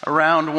Around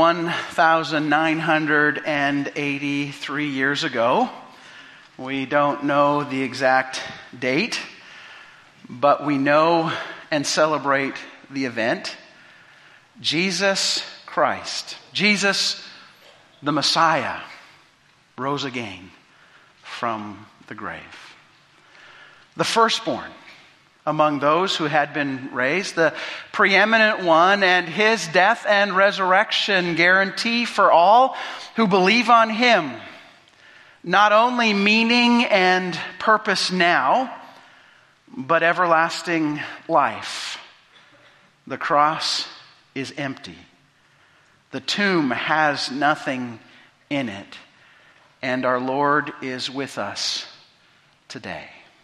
1,983 years ago, we don't know the exact date, but we know and celebrate the event. Jesus Christ, Jesus the Messiah, rose again from the grave. The firstborn among those who had been raised, the preeminent one, and his death and resurrection guarantee for all who believe on him not only meaning and purpose now, but everlasting life. The cross is empty. The tomb has nothing in it, and our Lord is with us today.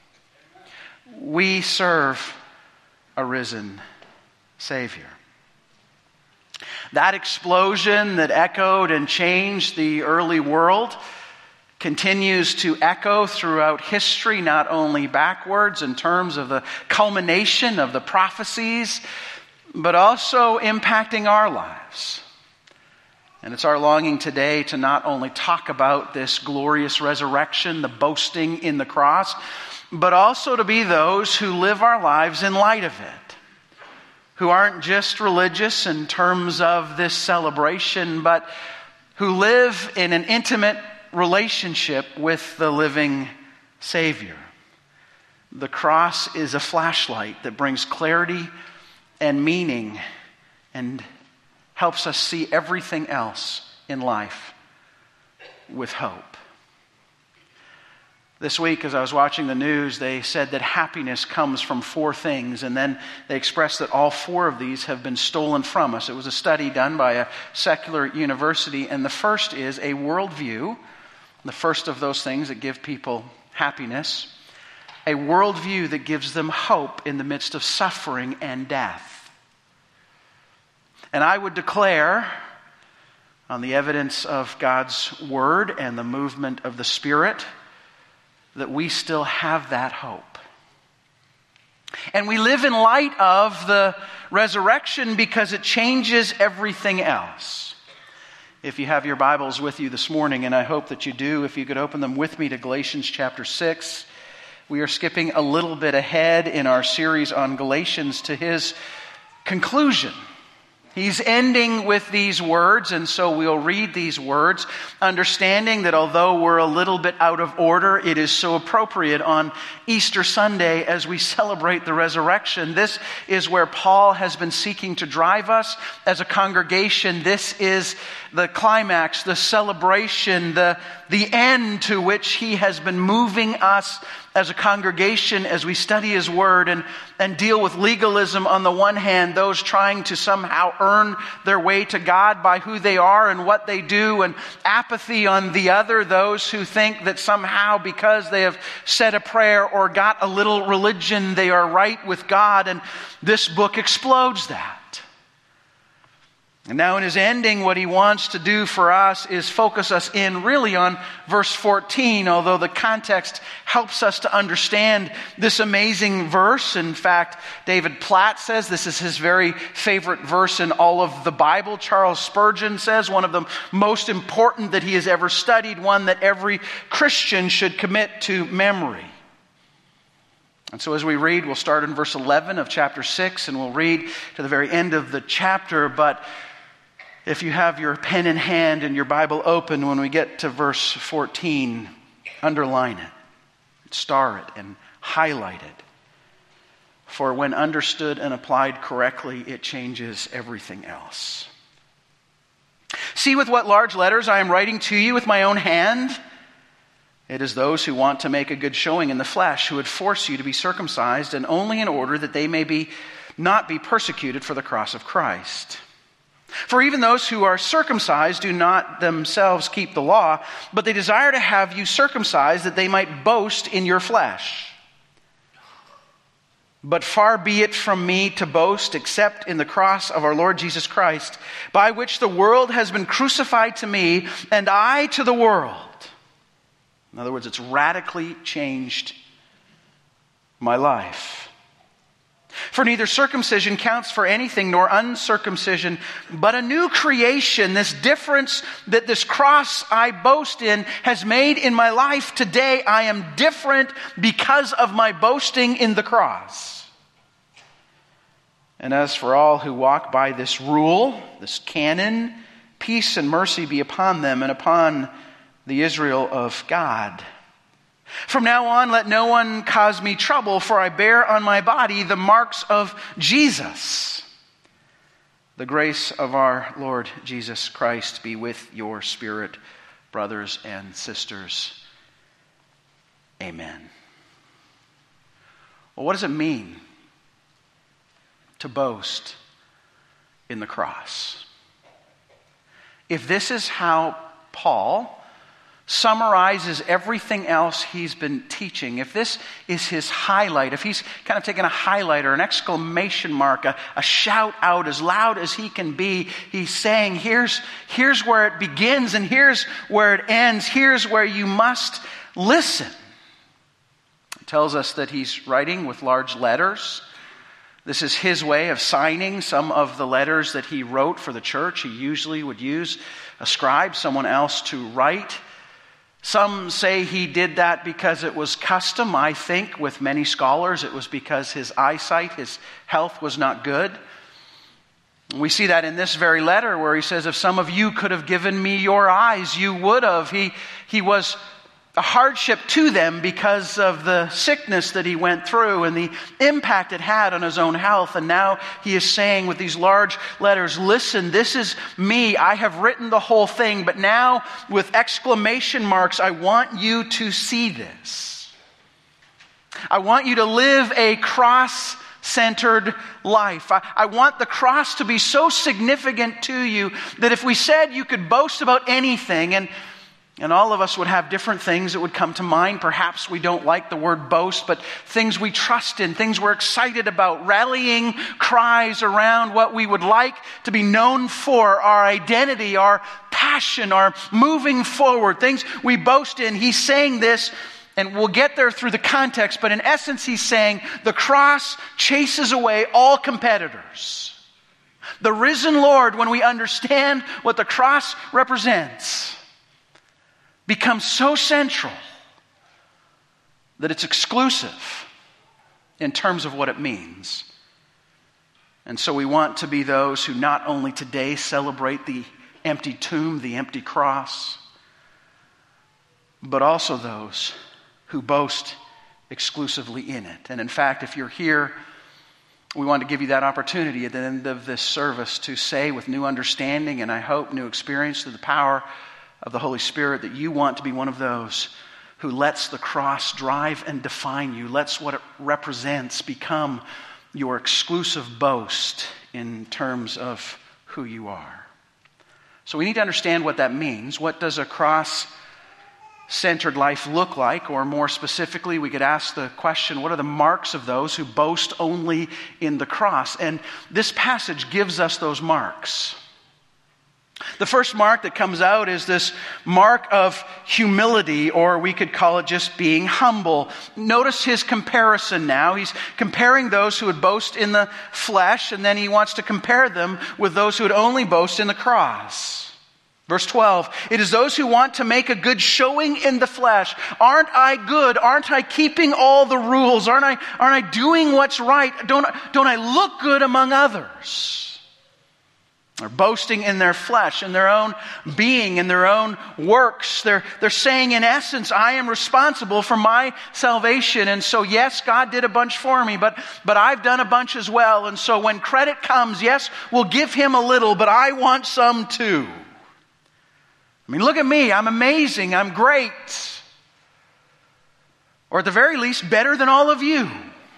We serve a risen Savior. That explosion that echoed and changed the early world continues to echo throughout history, not only backwards in terms of the culmination of the prophecies, but also impacting our lives. And it's our longing today to not only talk about this glorious resurrection, the boasting in the cross, but also to be those who live our lives in light of it, who aren't just religious in terms of this celebration, but who live in an intimate relationship with the living Savior. The cross is a flashlight that brings clarity and meaning and helps us see everything else in life with hope. This week, as I was watching the news, they said that happiness comes from four things, and then they expressed that all four of these have been stolen from us. It was a study done by a secular university, and the first is a worldview, the first of those things that give people happiness, a worldview that gives them hope in the midst of suffering and death. And I would declare, on the evidence of God's Word and the movement of the Spirit, that we still have that hope. And we live in light of the resurrection because it changes everything else. If you have your Bibles with you this morning, and I hope that you do, if you could open them with me to Galatians chapter 6. We are skipping a little bit ahead in our series on Galatians to his conclusion. He's ending with these words, and so we'll read these words, understanding that although we're a little bit out of order, it is so appropriate on Easter Sunday as we celebrate the resurrection. This is where Paul has been seeking to drive us as a congregation. This is the climax, the celebration, the end to which he has been moving us as a congregation as we study his word and deal with legalism on the one hand, those trying to somehow earn their way to God by who they are and what they do, and apathy on the other, those who think that somehow because they have said a prayer or got a little religion, they are right with God, and this book explodes that. And now in his ending, what he wants to do for us is focus us in really on verse 14, although the context helps us to understand this amazing verse. In fact, David Platt says this is his very favorite verse in all of the Bible. Charles Spurgeon says one of the most important that he has ever studied, one that every Christian should commit to memory. And so as we read, we'll start in verse 11 of chapter 6, and we'll read to the very end of the chapter, but if you have your pen in hand and your Bible open, when we get to verse 14, underline it, star it, and highlight it. For when understood and applied correctly, it changes everything else. See with what large letters I am writing to you with my own hand. It is those who want to make a good showing in the flesh who would force you to be circumcised, and only in order that they may not be persecuted for the cross of Christ. For even those who are circumcised do not themselves keep the law, but they desire to have you circumcised that they might boast in your flesh. But far be it from me to boast except in the cross of our Lord Jesus Christ, by which the world has been crucified to me and I to the world. In other words, it's radically changed my life. For neither circumcision counts for anything nor uncircumcision, but a new creation. This difference that this cross I boast in has made in my life today. I am different because of my boasting in the cross. And as for all who walk by this rule, this canon, peace and mercy be upon them and upon the Israel of God. From now on, let no one cause me trouble, for I bear on my body the marks of Jesus. The grace of our Lord Jesus Christ be with your spirit, brothers and sisters. Amen. Well, what does it mean to boast in the cross? If this is how Paul summarizes everything else he's been teaching, if this is his highlight, if he's kind of taken a highlighter, an exclamation mark, a shout out as loud as he can be, he's saying, here's where it begins and here's where it ends. Here's where you must listen. It tells us that he's writing with large letters. This is his way of signing some of the letters that he wrote for the church. He usually would use a scribe, someone else to write. Some say he did that because it was custom. I think with many scholars it was because his eyesight, his health was not good. We see that in this very letter where he says, if some of you could have given me your eyes, you would have. He was a hardship to them because of the sickness that he went through and the impact it had on his own health. And now he is saying with these large letters, listen, this is me. I have written the whole thing, but now with exclamation marks, I want you to see this. I want you to live a cross-centered life. I want the cross to be so significant to you that if we said you could boast about anything, and all of us would have different things that would come to mind. Perhaps we don't like the word boast, but things we trust in, things we're excited about, rallying cries around what we would like to be known for, our identity, our passion, our moving forward, things we boast in. He's saying this, and we'll get there through the context, but in essence he's saying the cross chases away all competitors. The risen Lord, when we understand what the cross represents, becomes so central that it's exclusive in terms of what it means. And so we want to be those who not only today celebrate the empty tomb, the empty cross, but also those who boast exclusively in it. And in fact, if you're here, we want to give you that opportunity at the end of this service to say with new understanding and I hope new experience through the power of the Holy Spirit that you want to be one of those who lets the cross drive and define you, lets what it represents become your exclusive boast in terms of who you are. So we need to understand what that means. What does a cross-centered life look like? Or more specifically, we could ask the question, what are the marks of those who boast only in the cross? And this passage gives us those marks. The first mark that comes out is this mark of humility, or we could call it just being humble. Notice his comparison now. He's comparing those who would boast in the flesh, and then he wants to compare them with those who would only boast in the cross. Verse 12, it is those who want to make a good showing in the flesh. Aren't I good? Aren't I keeping all the rules? Aren't I doing what's right? Don't I look good among others? They're boasting in their flesh, in their own being, in their own works. They're saying, in essence, I am responsible for my salvation. And so, yes, God did a bunch for me, but I've done a bunch as well. And so when credit comes, yes, we'll give him a little, but I want some too. I mean, look at me. I'm amazing. I'm great. Or at the very least, better than all of you.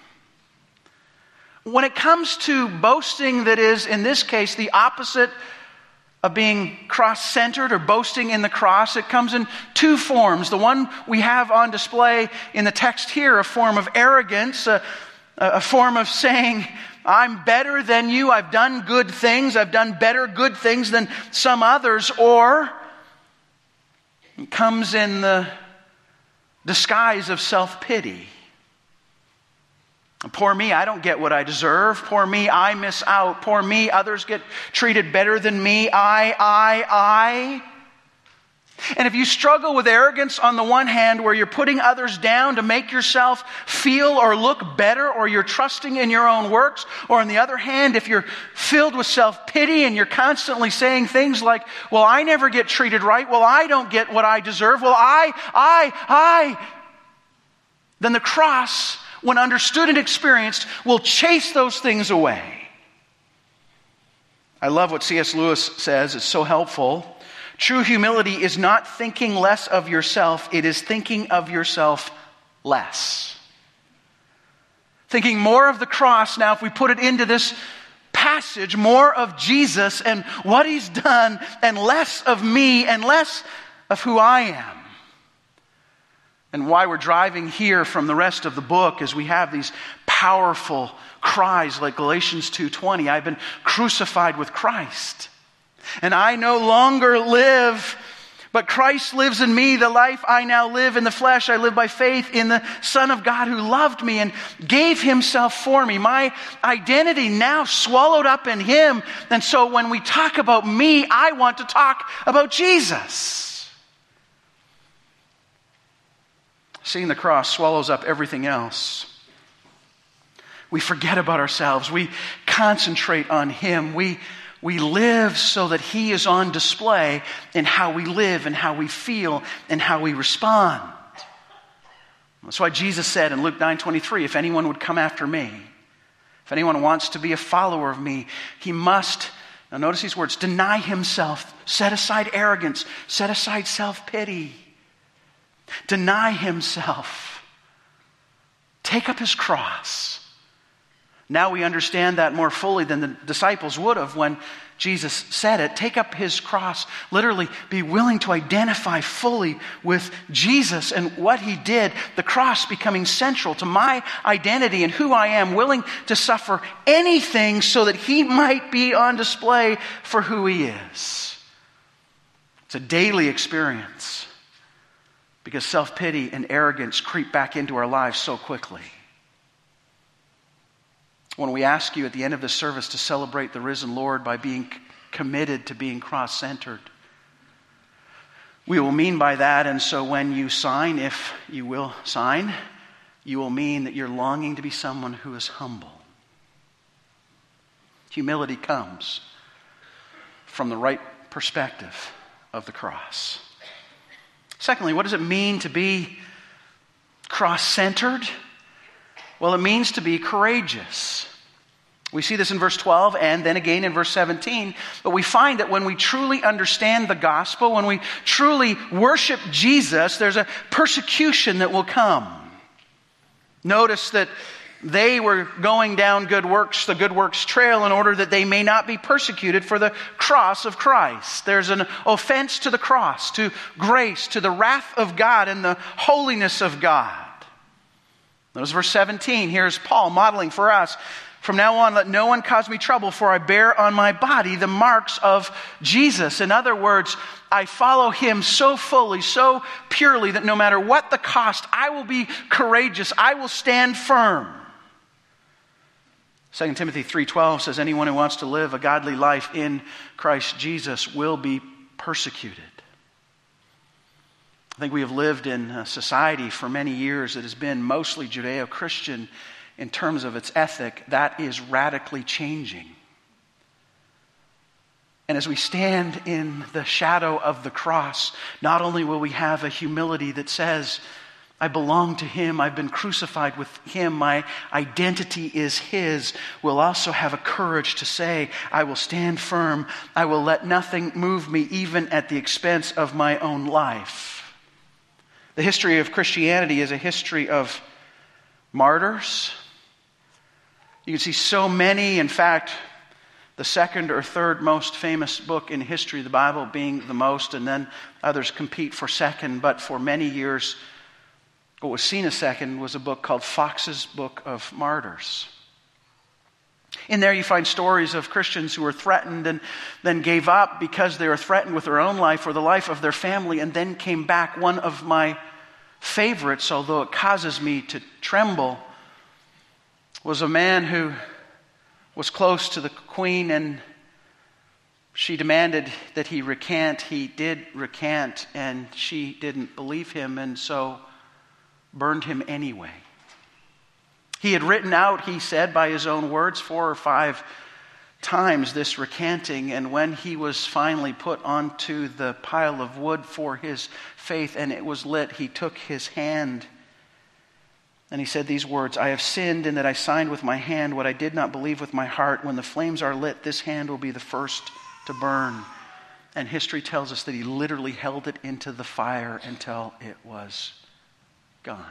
When it comes to boasting that is, in this case, the opposite of being cross-centered or boasting in the cross, it comes in two forms. The one we have on display in the text here, a form of arrogance, a form of saying, I'm better than you, I've done good things, I've done better good things than some others, or it comes in the disguise of self-pity. Poor me, I don't get what I deserve. Poor me, I miss out. Poor me, others get treated better than me. I. And if you struggle with arrogance on the one hand, where you're putting others down to make yourself feel or look better, or you're trusting in your own works, or on the other hand, if you're filled with self-pity and you're constantly saying things like, well, I never get treated right, well, I don't get what I deserve, well, I, then the cross, when understood and experienced, will chase those things away. I love what C.S. Lewis says. It's so helpful. True humility is not thinking less of yourself. It is thinking of yourself less. Thinking more of the cross. Now, if we put it into this passage, more of Jesus and what He's done, and less of me and less of who I am. And why we're driving here from the rest of the book is we have these powerful cries like Galatians 2:20. I've been crucified with Christ. And I no longer live, but Christ lives in me. The life I now live in the flesh, I live by faith in the Son of God who loved me and gave Himself for me. My identity now swallowed up in Him. And so when we talk about me, I want to talk about Jesus. Seeing the cross swallows up everything else. We forget about ourselves. We concentrate on Him. We live so that He is on display in how we live and how we feel and how we respond. That's why Jesus said in Luke 9:23, if anyone would come after me, if anyone wants to be a follower of me, he must, now notice these words, deny himself, set aside arrogance, set aside self-pity. Deny himself. Take up his cross. Now we understand that more fully than the disciples would have when Jesus said it. Take up his cross. Literally, be willing to identify fully with Jesus and what He did. The cross becoming central to my identity and who I am. Willing to suffer anything so that He might be on display for who He is. It's a daily experience. Because self-pity and arrogance creep back into our lives so quickly. When we ask you at the end of the service to celebrate the risen Lord by being committed to being cross-centered, we will mean by that, and so when you sign, if you will sign, you will mean that you're longing to be someone who is humble. Humility comes from the right perspective of the cross. Secondly, what does it mean to be cross-centered? Well, it means to be courageous. We see this in verse 12 and then again in verse 17. But we find that when we truly understand the gospel, when we truly worship Jesus, there's a persecution that will come. Notice that they were going down the good works trail in order that they may not be persecuted for the cross of Christ. There's an offense to the cross, to grace, to the wrath of God and the holiness of God. Notice verse 17. Here's Paul modeling for us. From now on, let no one cause me trouble, for I bear on my body the marks of Jesus. In other words, I follow Him so fully, so purely, that no matter what the cost, I will be courageous. I will stand firm. 2 Timothy 3:12 says, anyone who wants to live a godly life in Christ Jesus will be persecuted. I think we have lived in a society for many years that has been mostly Judeo-Christian in terms of its ethic. That is radically changing. And as we stand in the shadow of the cross, not only will we have a humility that says, I belong to Him, I've been crucified with Him, my identity is His. We'll also have a courage to say, I will stand firm, I will let nothing move me, even at the expense of my own life. The history of Christianity is a history of martyrs. You can see so many, in fact, the second or third most famous book in history, the Bible being the most, and then others compete for second, but for many years, what was seen as second was a book called Fox's Book of Martyrs. In there you find stories of Christians who were threatened and then gave up because they were threatened with their own life or the life of their family and then came back. One of my favorites, although it causes me to tremble, was a man who was close to the queen, and she demanded that he recant. He did recant, and she didn't believe him, and so burned him anyway. He had written out, he said, by his own words, 4 or 5 times this recanting, and when he was finally put onto the pile of wood for his faith and it was lit, he took his hand and he said these words, "I have sinned in that I signed with my hand what I did not believe with my heart. When the flames are lit, this hand will be the first to burn." And history tells us that he literally held it into the fire until it was gone.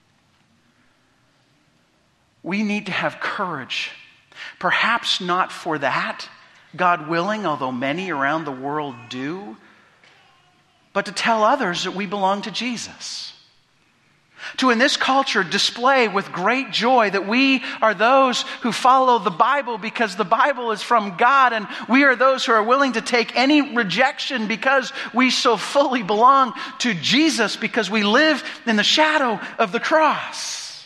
We need to have courage. Perhaps not for that, God willing, although many around the world do, but to tell others that we belong to Jesus. To, in this culture, display with great joy that we are those who follow the Bible because the Bible is from God, and we are those who are willing to take any rejection because we so fully belong to Jesus, because we live in the shadow of the cross.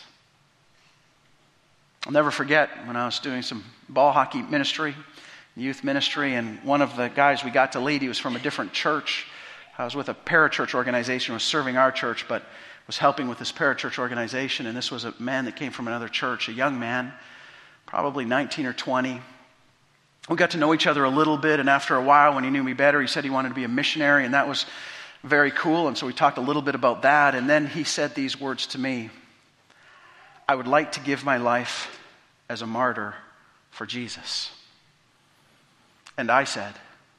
I'll never forget when I was doing some ball hockey ministry, youth ministry, and one of the guys we got to lead, he was from a different church. I was with a parachurch organization, was serving our church, but was helping with this parachurch organization, and this was a man that came from another church, a young man, probably 19 or 20. We got to know each other a little bit, and after a while, when he knew me better, he said he wanted to be a missionary, and that was very cool, and so we talked a little bit about that, and then he said these words to me, "I would like to give my life as a martyr for Jesus." And I said,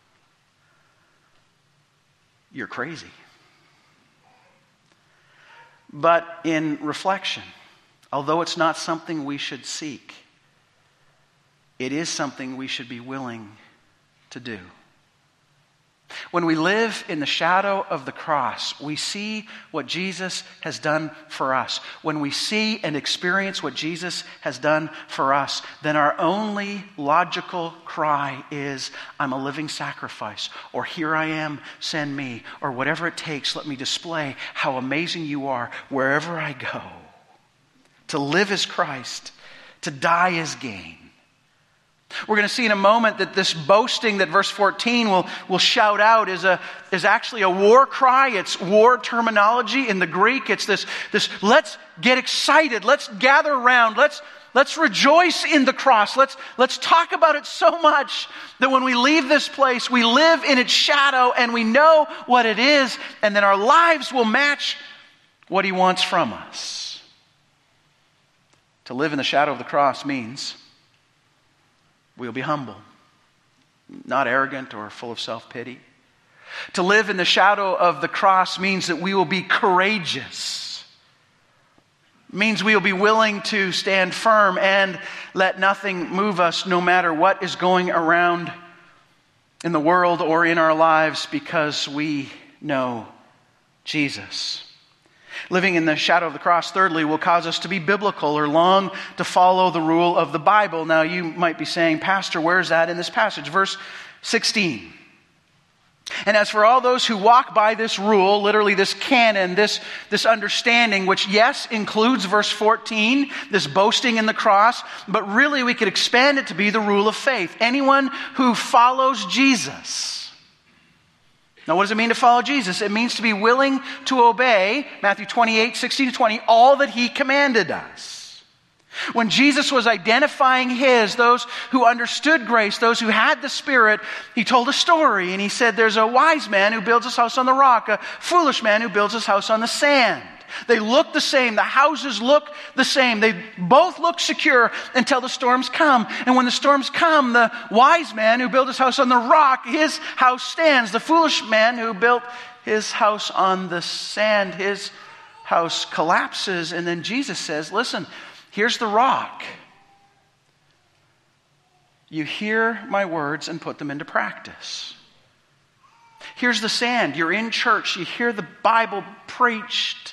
"You're crazy." But in reflection, although it's not something we should seek, it is something we should be willing to do. When we live in the shadow of the cross, we see what Jesus has done for us. When we see and experience what Jesus has done for us, then our only logical cry is, "I'm a living sacrifice," or "Here I am, send me," or whatever it takes, let me display how amazing you are wherever I go. To live as Christ, to die as gain. We're going to see in a moment that this boasting that verse 14 will shout out is actually a war cry. It's war terminology in the Greek. It's this let's get excited. Let's gather around. Let's rejoice in the cross. Let's talk about it so much that when we leave this place, we live in its shadow and we know what it is, and then our lives will match what He wants from us. To live in the shadow of the cross means we'll be humble, not arrogant or full of self-pity. To live in the shadow of the cross means that we will be courageous. It means we will be willing to stand firm and let nothing move us, no matter what is going around in the world or in our lives, because we know Jesus. Living in the shadow of the cross, thirdly, will cause us to be biblical or long to follow the rule of the Bible. Now, you might be saying, "Pastor, where's that in this passage?" Verse 16. "And as for all those who walk by this rule," literally this canon, this understanding, which yes, includes verse 14, this boasting in the cross, but really we could expand it to be the rule of faith. Anyone who follows Jesus. Now, what does it mean to follow Jesus? It means to be willing to obey, Matthew 28:16-20, all that He commanded us. When Jesus was identifying those who understood grace, those who had the Spirit, He told a story, and He said there's a wise man who builds his house on the rock, a foolish man who builds his house on the sand. They look the same. The houses look the same. They both look secure until the storms come. And when the storms come, the wise man who built his house on the rock, his house stands. The foolish man who built his house on the sand, his house collapses. And then Jesus says, listen, here's the rock. You hear my words and put them into practice. Here's the sand. You're in church. You hear the Bible preached,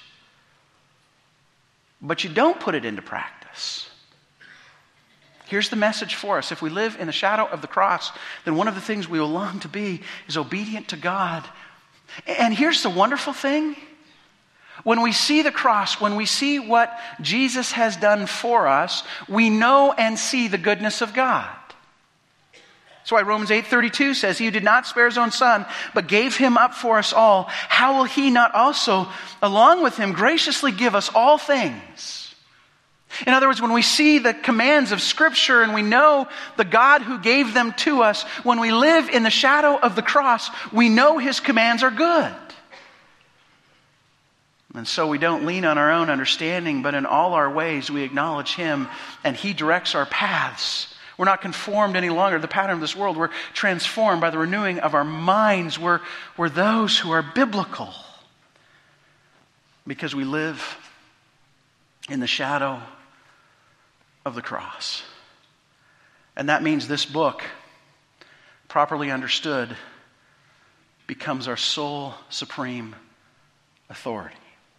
but you don't put it into practice. Here's the message for us. If we live in the shadow of the cross, then one of the things we will long to be is obedient to God. And here's the wonderful thing. When we see the cross, when we see what Jesus has done for us, we know and see the goodness of God. That's why Romans 8:32 says, "He who did not spare his own son, but gave him up for us all, how will he not also, along with him, graciously give us all things?" In other words, when we see the commands of Scripture and we know the God who gave them to us, when we live in the shadow of the cross, we know His commands are good. And so we don't lean on our own understanding, but in all our ways we acknowledge Him and He directs our paths. We're not conformed any longer to the pattern of this world. We're transformed by the renewing of our minds. We're those who are biblical because we live in the shadow of the cross. And that means this book, properly understood, becomes our sole supreme authority.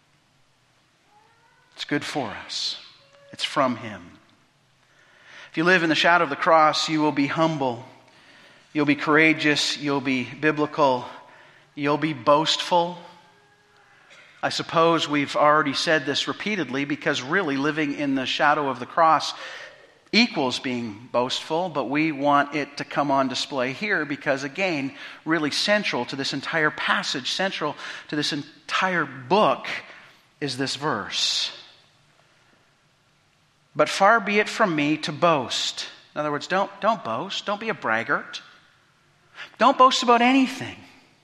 It's good for us. It's from Him. If you live in the shadow of the cross, you will be humble. You'll be courageous. You'll be biblical. You'll be boastful. I suppose we've already said this repeatedly because really living in the shadow of the cross equals being boastful, but we want it to come on display here because, again, really central to this entire passage, central to this entire book is this verse. "But far be it from me to boast." In other words, don't boast. Don't be a braggart. Don't boast about anything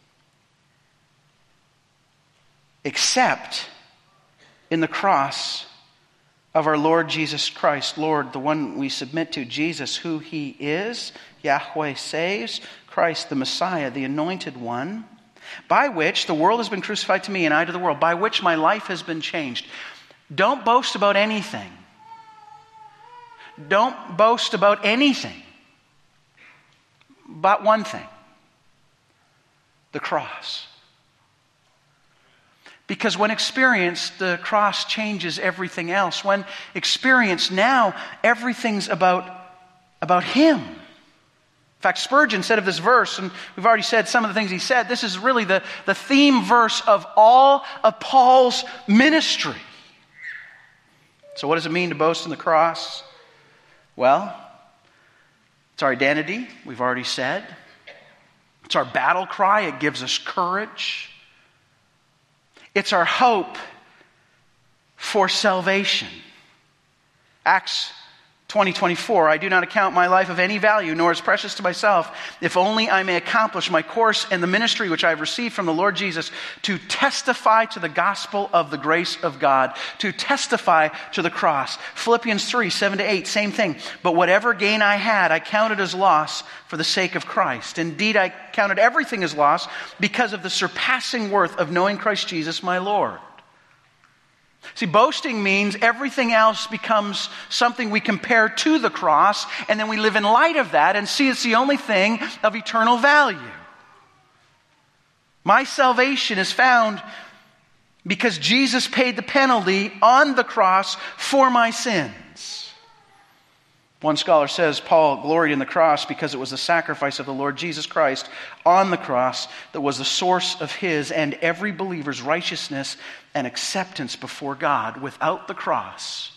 except in the cross of our Lord Jesus Christ. Lord, the one we submit to, Jesus, who He is, Yahweh saves, Christ the Messiah, the Anointed One, by which the world has been crucified to me and I to the world, by which my life has been changed. Don't boast about anything. Don't boast about anything but one thing: the cross. Because when experienced, the cross changes everything else. When experienced, now everything's about Him. In fact, Spurgeon said of this verse, and we've already said some of the things he said, this is really the theme verse of all of Paul's ministry. So what does it mean to boast in the cross? Well, it's our identity, we've already said. It's our battle cry, it gives us courage. It's our hope for salvation. Acts 20:24, "I do not account my life of any value, nor as precious to myself, if only I may accomplish my course and the ministry which I have received from the Lord Jesus, to testify to the gospel of the grace of God," to testify to the cross. Philippians 3:7-8, same thing. "But whatever gain I had, I counted as loss for the sake of Christ. Indeed, I counted everything as loss because of the surpassing worth of knowing Christ Jesus my Lord." See, boasting means everything else becomes something we compare to the cross, and then we live in light of that and see it's the only thing of eternal value. My salvation is found because Jesus paid the penalty on the cross for my sins. One scholar says Paul gloried in the cross because it was the sacrifice of the Lord Jesus Christ on the cross that was the source of his and every believer's righteousness and acceptance before God. Without the cross.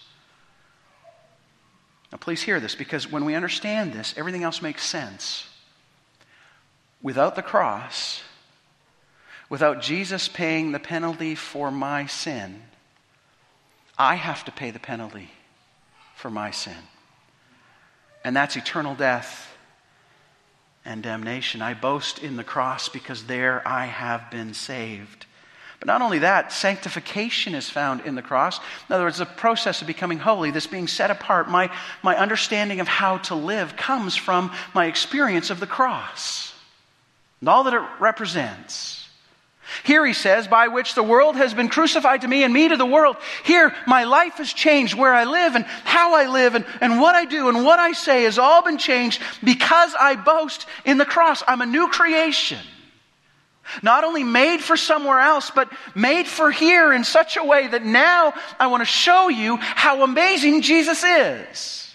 Now please hear this, because when we understand this, everything else makes sense. Without the cross, without Jesus paying the penalty for my sin, I have to pay the penalty for my sin. And that's eternal death and damnation. I boast in the cross because there I have been saved. But not only that, sanctification is found in the cross. In other words, the process of becoming holy, this being set apart, my understanding of how to live comes from my experience of the cross and all that it represents. Here he says, by which the world has been crucified to me and me to the world. Here, my life has changed. Where I live and how I live and what I do and what I say has all been changed because I boast in the cross. I'm a new creation. Not only made for somewhere else, but made for here in such a way that now I want to show you how amazing Jesus is.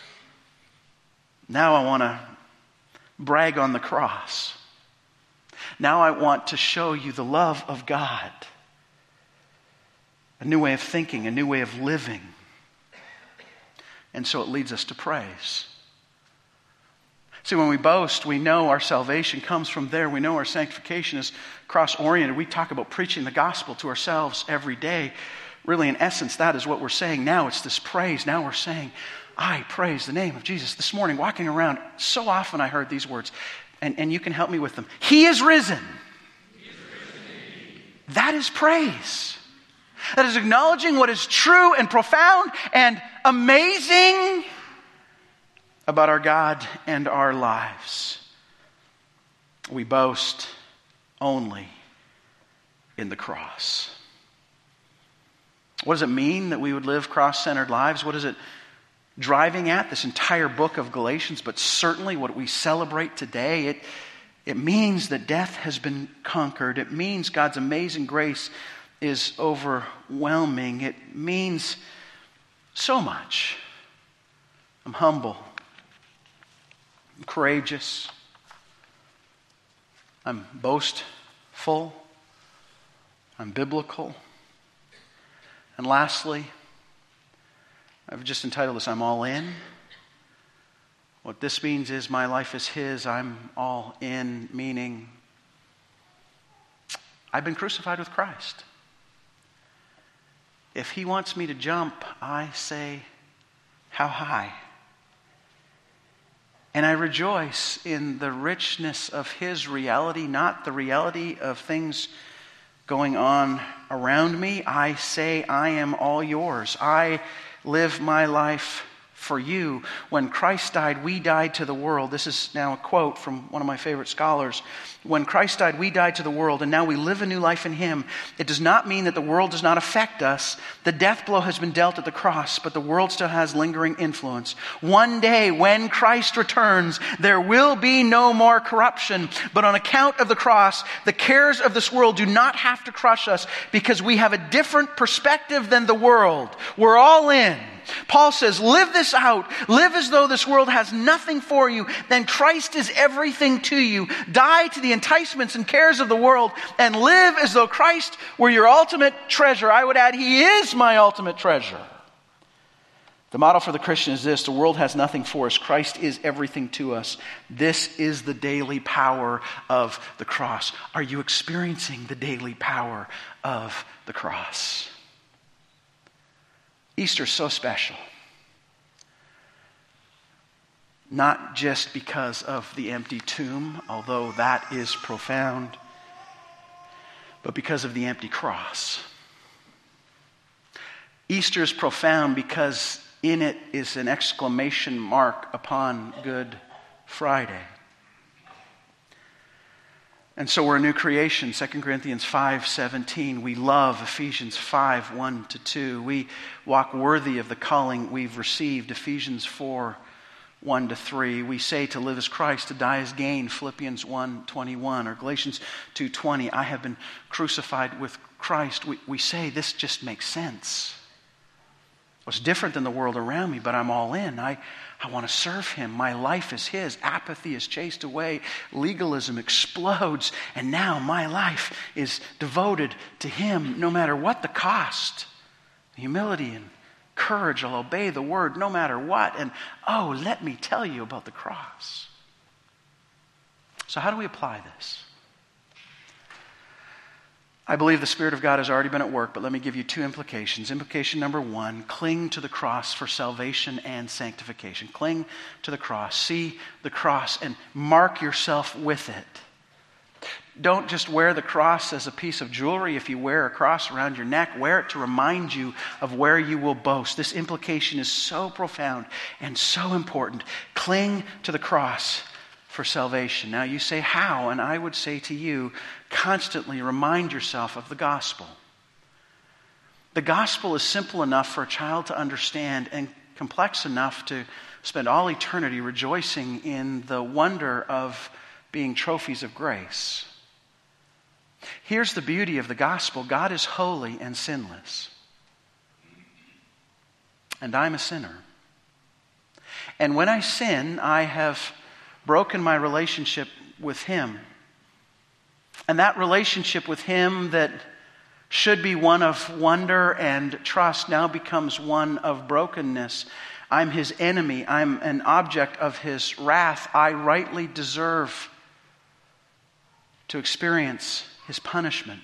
Now I want to brag on the cross. Now I want to show you the love of God. a new way of thinking, a new way of living. And so it leads us to praise. See, when we boast, we know our salvation comes from there. We know our sanctification is cross-oriented. We talk about preaching the gospel to ourselves every day. Really, in essence, that is what we're saying now. It's this praise. Now we're saying, I praise the name of Jesus. This morning, walking around, so often I heard these words, and you can help me with them. He is risen. He is risen. That is praise. That is acknowledging what is true and profound and amazing about our God and our lives. We boast only in the cross. What does it mean that we would live cross-centered lives? What is it driving at? This entire book of Galatians, but certainly what we celebrate today, it means that death has been conquered. It means God's amazing grace is overwhelming. It means so much. I'm humble. I'm courageous. I'm boastful. I'm biblical. And lastly, I've just entitled this, I'm all in. What this means is my life is His. I'm all in, meaning I've been crucified with Christ. If He wants me to jump, I say, how high? And I rejoice in the richness of His reality, not the reality of things going on around me. I say, I am all yours. I live my life for you. When Christ died, we died to the world. This is now a quote from one of my favorite scholars. When Christ died, we died to the world, and now we live a new life in Him. It does not mean that the world does not affect us. The death blow has been dealt at the cross, but the world still has lingering influence. One day, when Christ returns, there will be no more corruption. But on account of the cross, the cares of this world do not have to crush us because we have a different perspective than the world. We're all in. Paul says, live this out. Live as though this world has nothing for you. Then Christ is everything to you. Die to the enticements and cares of the world and live as though Christ were your ultimate treasure. I would add, He is my ultimate treasure. The model for the Christian is this: the world has nothing for us. Christ is everything to us. This is the daily power of the cross. Are you experiencing the daily power of the cross? Easter is so special. Not just because of the empty tomb, although that is profound, but because of the empty cross. Easter is profound because in it is an exclamation mark upon Good Friday. And so we're a new creation, 2 Corinthians 5:17. We love Ephesians 5:1-2. We walk worthy of the calling we've received, Ephesians 4:1-3. We say to live as Christ, to die as gain, Philippians 1:21. Or Galatians 2:20, I have been crucified with Christ. We say this just makes sense. It's different than the world around me, but I'm all in. I want to serve Him. My life is His. Apathy is chased away. Legalism explodes. And now my life is devoted to Him no matter what the cost. Humility and courage. I'll obey the word no matter what. And oh, let me tell you about the cross. So how do we apply this? I believe the Spirit of God has already been at work, but let me give you two implications. Implication number one, cling to the cross for salvation and sanctification. Cling to the cross. See the cross and mark yourself with it. Don't just wear the cross as a piece of jewelry. If you wear a cross around your neck, wear it to remind you of where you will boast. This implication is so profound and so important. Cling to the cross for salvation. Now you say, how? And I would say to you, constantly remind yourself of the gospel. The gospel is simple enough for a child to understand and complex enough to spend all eternity rejoicing in the wonder of being trophies of grace. Here's the beauty of the gospel. God is holy and sinless. And I'm a sinner. And when I sin, I have broken my relationship with Him. And that relationship with Him that should be one of wonder and trust now becomes one of brokenness. I'm his enemy. I'm an object of his wrath. I rightly deserve to experience his punishment.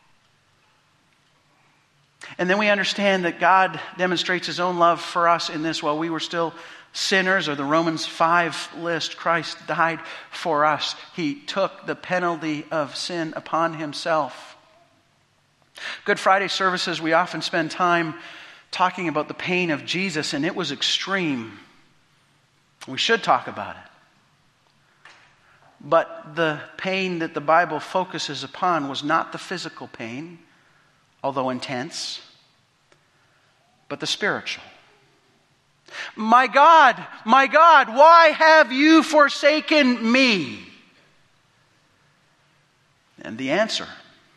And then we understand that God demonstrates his own love for us in this: while we were still sinners, or the Romans 5 list, Christ died for us. He took the penalty of sin upon himself. Good Friday services, we often spend time talking about the pain of Jesus, and it was extreme. We should talk about it. But the pain that the Bible focuses upon was not the physical pain, although intense, but the spiritual. My God, why have you forsaken me? And the answer,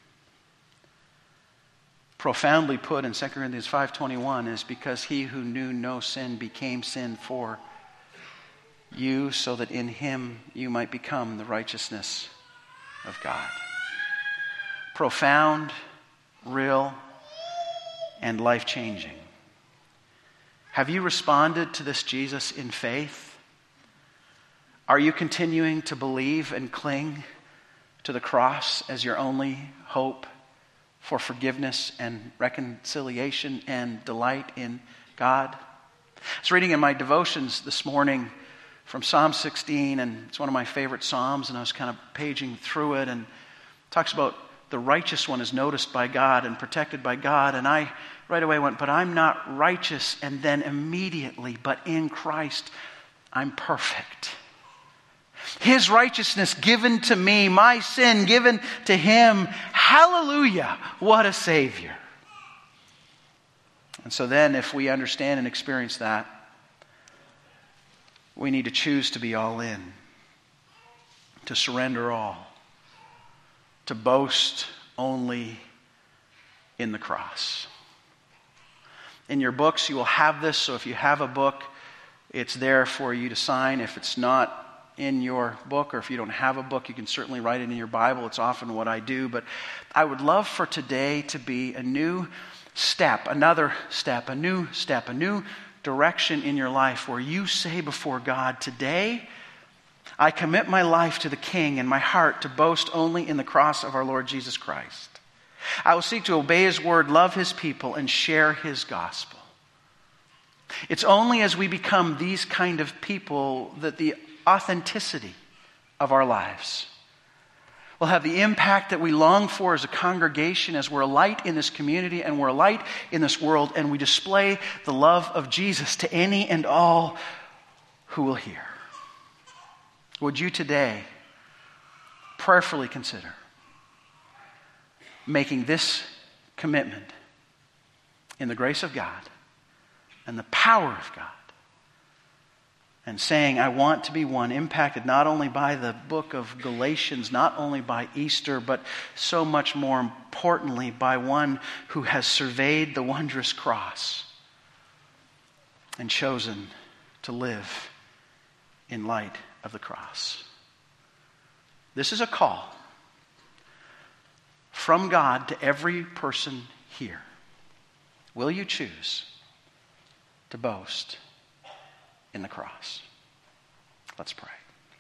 profoundly put in 2 Corinthians 5:21, is because he who knew no sin became sin for you, so that in him you might become the righteousness of God. Profound, real, and life-changing. Have you responded to this Jesus in faith? Are you continuing to believe and cling to the cross as your only hope for forgiveness and reconciliation and delight in God? I was reading in my devotions this morning from Psalm 16, and it's one of my favorite Psalms, and I was kind of paging through it, and it talks about the righteous one is noticed by God and protected by God, and I right away went, but I'm not righteous, and then immediately, but in Christ, I'm perfect. His righteousness given to me, my sin given to him. Hallelujah, what a Savior. And so then, if we understand and experience that, we need to choose to be all in, to surrender all, to boast only in the cross. In your books, you will have this, so if you have a book, it's there for you to sign. If it's not in your book, or if you don't have a book, you can certainly write it in your Bible. It's often what I do, but I would love for today to be a new step, another step, a new direction in your life where you say before God, today I commit my life to the King and my heart to boast only in the cross of our Lord Jesus Christ. I will seek to obey his word, love his people, and share his gospel. It's only as we become these kind of people that the authenticity of our lives will have the impact that we long for as a congregation, as we're a light in this community and we're a light in this world, and we display the love of Jesus to any and all who will hear. Would you today prayerfully consider making this commitment in the grace of God and the power of God, and saying, I want to be one impacted not only by the book of Galatians, not only by Easter, but so much more importantly by one who has surveyed the wondrous cross and chosen to live in light of the cross. This is a call from God to every person here. Will you choose to boast in the cross? Let's pray.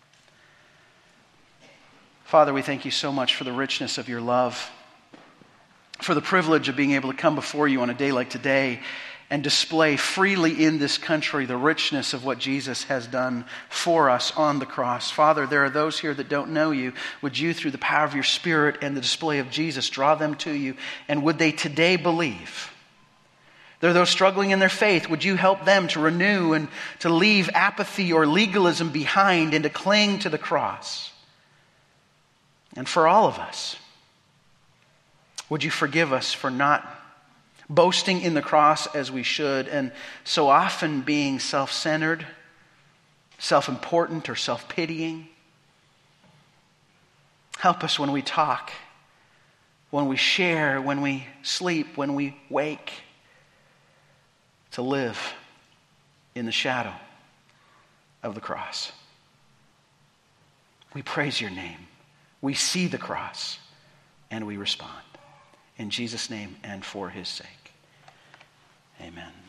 Father, we thank you so much for the richness of your love, for the privilege of being able to come before you on a day like today and display freely in this country the richness of what Jesus has done for us on the cross. Father, there are those here that don't know you. Would you, through the power of your Spirit and the display of Jesus, draw them to you? And would they today believe? There are those struggling in their faith. Would you help them to renew and to leave apathy or legalism behind and to cling to the cross? And for all of us, would you forgive us for not boasting in the cross as we should, and so often being self-centered, self-important, or self-pitying? Help us when we talk, when we share, when we sleep, when we wake, to live in the shadow of the cross. We praise your name. We see the cross and we respond. In Jesus' name and for his sake. Amen.